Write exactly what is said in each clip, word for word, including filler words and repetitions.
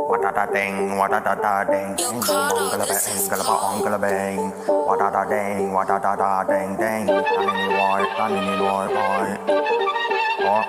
What a da ding, what a da da ding, ding, bong, gala bang, gala bong, gala bang. What a da ding, what a da da ding, ding. Tiny boy, tiny boy, boy. Oh.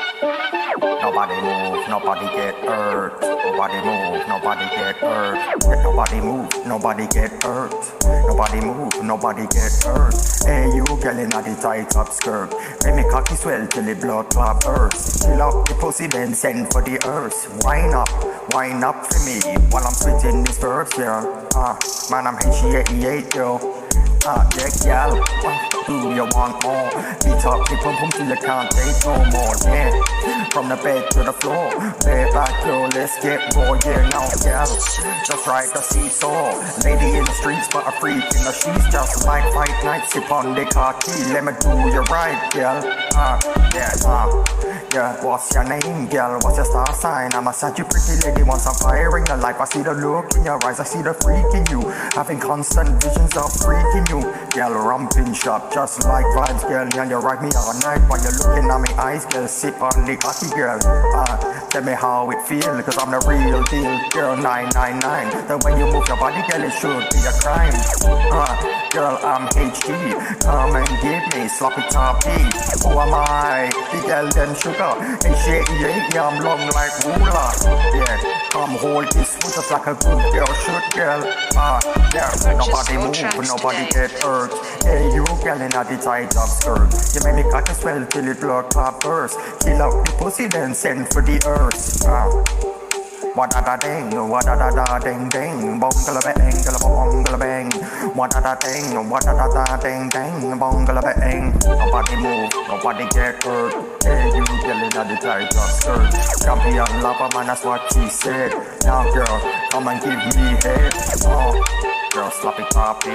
Nobody move, nobody get hurt. Nobody move, nobody get hurt. Nobody move, nobody get hurt. Nobody move, nobody get hurt. Hey, you girl in the tight top skirt. Make me cocky swell till the blood clot burst. Fill up the pussy, then send for the earth. Wind up, wind up for me while I'm spitting this verse, yeah. Ah, man, I'm H E eighty-eight, yo. Ah, yeah, girl, uh, do you want more? Beat up the pum pum till you can't take no more, yeah. From the bed to the floor, lay back, girl, let's get raw, yeah, now, girl. Just ride the seesaw, lady in the streets, but a freak in the sheets. Just like fight night, sip on the car key, let me do you right, girl. Ah, yeah, ah, yeah. What's your name, girl? What's your star sign? I'm a such a pretty lady, once I'm firing the life. I see the look in your eyes, I see the freak in you, having constant visions of freaking you. Girl, rumping shop, just like vibes, girl. Yeah, you ride me all night while you're looking at me eyes, girl. Sip on the coffee, girl. Ah, tell me how it feel, cause I'm the real deal, girl. nine nine nine. The way you move your body, girl, it should be a crime. Ah, girl, I'm H D. Come and give me sloppy toppy. Who am I? The girl, then sugar. H eighty-eight, yeah, I'm long like ruler. Yeah, come hold this foot just like a good girl should, girl. Ah, yeah, nobody move, nobody get hurt. Hey, you girl in a the tight up skirt. You make me cut a swell till it blood clot burst. Kill up the pussy, then send for the earth. Ah. What da da ding, what da da da ding ding, bong gala bang, gala bong gala bang. What da da ding, what da da da ding ding, bong gala bang. Nobody move, nobody get hurt. Hey, you girl in the tight up skirt. Champion lover, man, that's what she said. Now, girl, come and give me head. Oh, girl, sloppy toppy.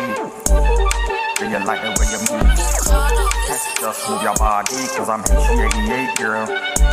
Do you like it when you move? Just move your body, cause I'm H eighty-eight, girl.